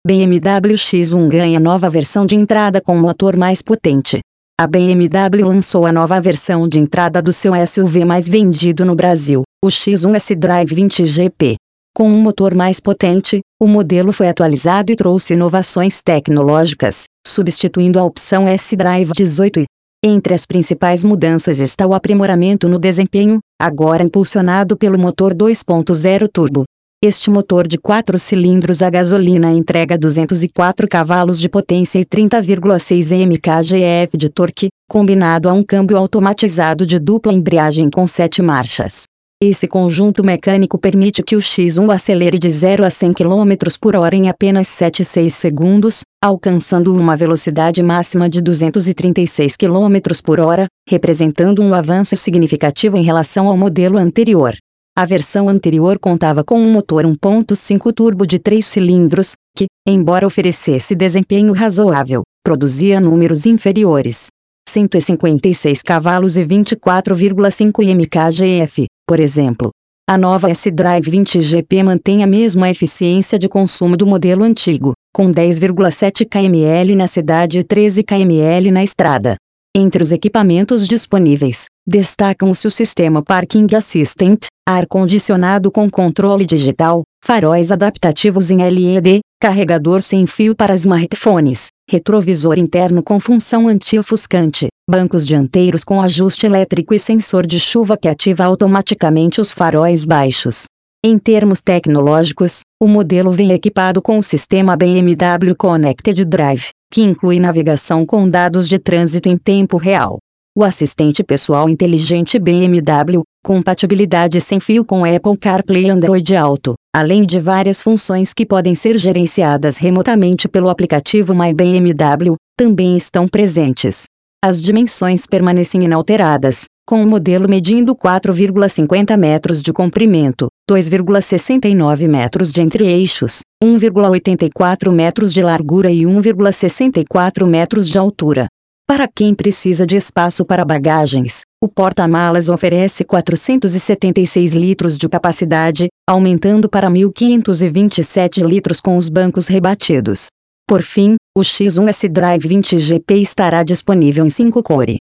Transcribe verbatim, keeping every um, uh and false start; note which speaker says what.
Speaker 1: B M W X um ganha nova versão de entrada com motor mais potente. A B M W lançou a nova versão de entrada do seu S U V mais vendido no Brasil, o X um S-Drive vinte G P. Com um motor mais potente, o modelo foi atualizado e trouxe inovações tecnológicas, substituindo a opção S-Drive dezoito i. Entre as principais mudanças está o aprimoramento no desempenho, agora impulsionado pelo motor dois ponto zero turbo. Este motor de quatro cilindros a gasolina entrega duzentos e quatro cavalos de potência e trinta vírgula seis kgf de torque, combinado a um câmbio automatizado de dupla embreagem com sete marchas. Esse conjunto mecânico permite que o X um acelere de zero a cem quilômetros por hora em apenas sete vírgula seis segundos, alcançando uma velocidade máxima de duzentos e trinta e seis quilômetros por hora, representando um avanço significativo em relação ao modelo anterior. A versão anterior contava com um motor um ponto cinco turbo de três cilindros, que, embora oferecesse desempenho razoável, produzia números inferiores. cento e cinquenta e seis cavalos e vinte e quatro vírgula cinco kgf, por exemplo. A nova S-Drive vinte G P mantém a mesma eficiência de consumo do modelo antigo, com dez vírgula sete quilômetros na cidade e treze quilômetros na estrada. Entre os equipamentos disponíveis, destacam-se o sistema Parking Assistant, ar-condicionado com controle digital, faróis adaptativos em L E D, carregador sem fio para smartphones, retrovisor interno com função anti-ofuscante, bancos dianteiros com ajuste elétrico e sensor de chuva que ativa automaticamente os faróis baixos. Em termos tecnológicos, o modelo vem equipado com o sistema B M W Connected Drive, que inclui navegação com dados de trânsito em tempo real. O assistente pessoal inteligente B M W, compatibilidade sem fio com Apple CarPlay e Android Auto, além de várias funções que podem ser gerenciadas remotamente pelo aplicativo My B M W, também estão presentes. As dimensões permanecem inalteradas, com o modelo medindo quatro vírgula cinquenta metros de comprimento, dois vírgula sessenta e nove metros de entre-eixos, um vírgula oitenta e quatro metros de largura e um vírgula sessenta e quatro metros de altura. Para quem precisa de espaço para bagagens, o porta-malas oferece quatrocentos e setenta e seis litros de capacidade, aumentando para mil quinhentos e vinte e sete litros com os bancos rebatidos. Por fim, o X um S-Drive vinte G P estará disponível em cinco cores.